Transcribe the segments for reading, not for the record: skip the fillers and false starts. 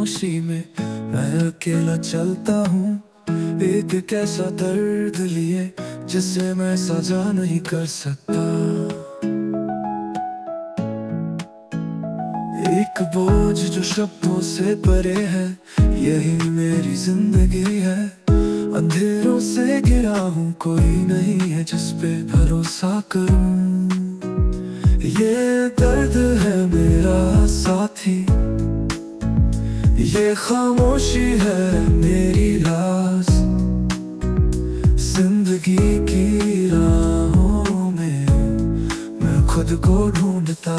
खामोशी में मैं अकेला चलता हूँ। एक ऐसा दर्द लिए जिसे मैं साझा नहीं कर सकता। एक बोझ जो शब्दों से परे है, यही मेरी जिंदगी है। अंधेरों से घिरा हूँ, कोई नहीं है जिस पे भरोसा करूँ। ये दर्द है मेरा साथी, ये खामोशी है मेरी लाज। जिंदगी की राहों में मैं खुद को ढूंढता।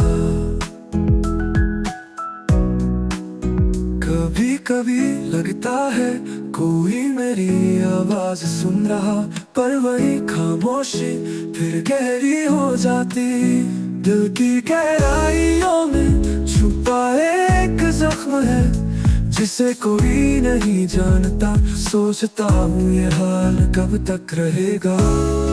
कभी कभी लगता है कोई मेरी आवाज सुन रहा, पर वही खामोशी फिर गहरी हो जाती। दिल की गहराइयों में छुपा एक जख्म है जिसे कोई नहीं जानता। सोचता हूँ ये हाल कब तक रहेगा।